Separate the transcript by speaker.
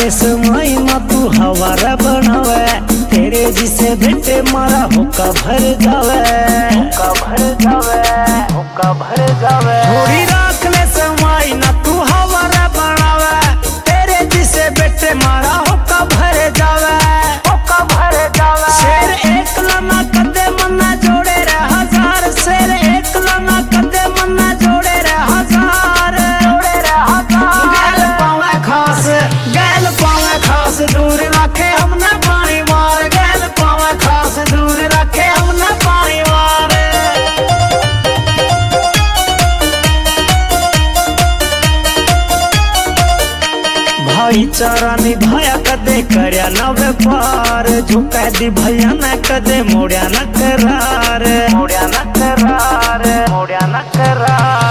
Speaker 1: राखले समय में तू हवारा बनावे, तेरे जिसे बेटे मारा होका भर जावे, होका भर जावे, होका भर जावे। थोड़ी राखले समय ना तू हवारा बनावे, तेरे जिसे बेटे मारा होका भर जावे, होका भर जावे। शेर एक लाना कदे मन्ना जोड़े रे हजार, शेर एक लाना कदे मन्ना जोड़े रे हजार, जोड़े रे हजार। गैल पावे खास, गैल पावे खास, दूर रखे हमने पानी मार, गैल पावे खास, दूर रखे हमने पानी मार। भाईचारा निभाया कदे करया न व्यापार, झुका दी भैया न कदे मोड़या न करार, मोड़या न करार, मोड़या न करार।